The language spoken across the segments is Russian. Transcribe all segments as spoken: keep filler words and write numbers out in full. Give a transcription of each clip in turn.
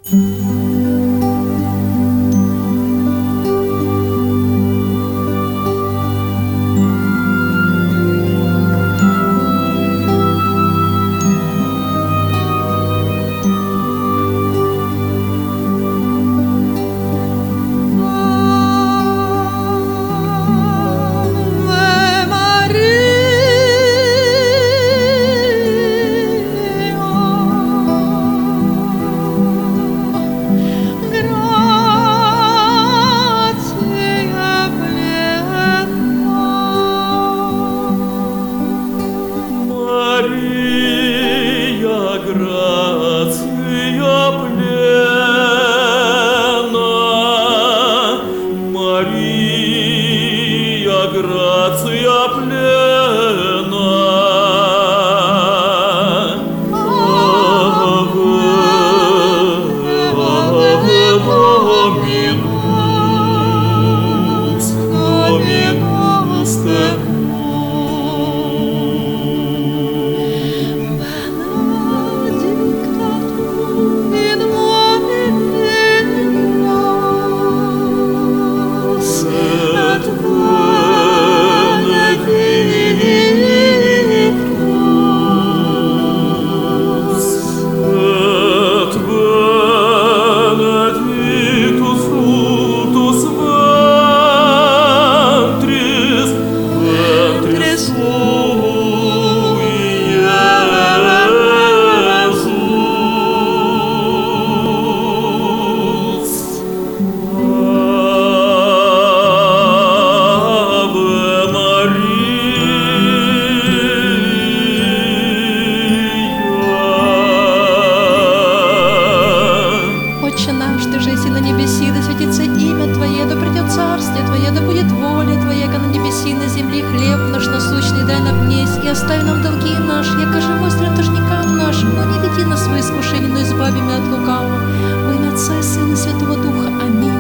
Оставь нам долги наши, яко же мострим должникам нашим, но не веди нас в свои искушения, но избави меня от лукавого. Во имя Отца и Сына и Святого Духа. Аминь.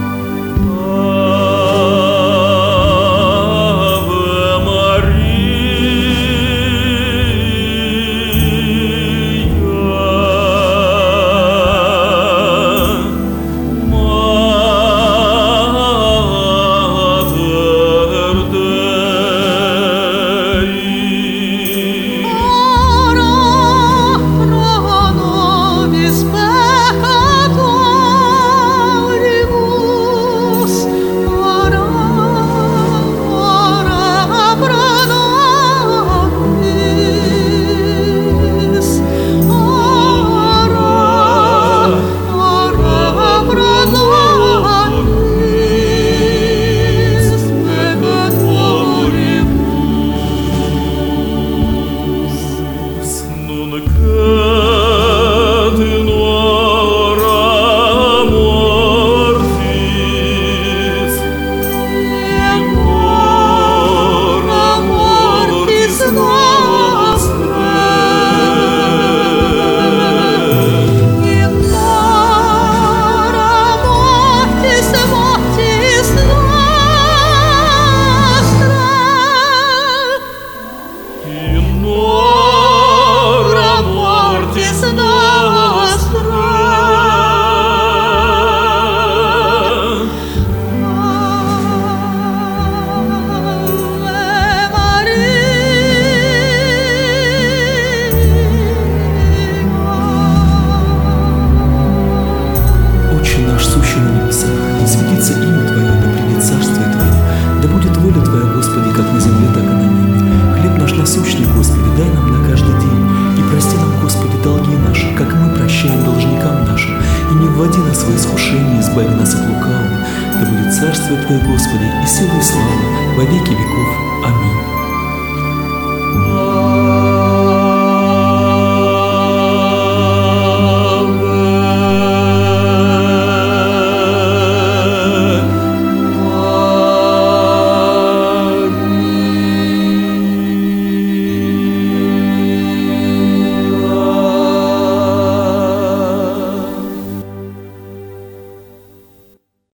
Насущный, Господи, дай нам на каждый день, и прости нам, Господи, долги наши, как и мы прощаем должникам нашим, и не вводи нас в искушение, избави нас от лукавого, да будет царствие Твое, Господи, и сила и слава во веки веков.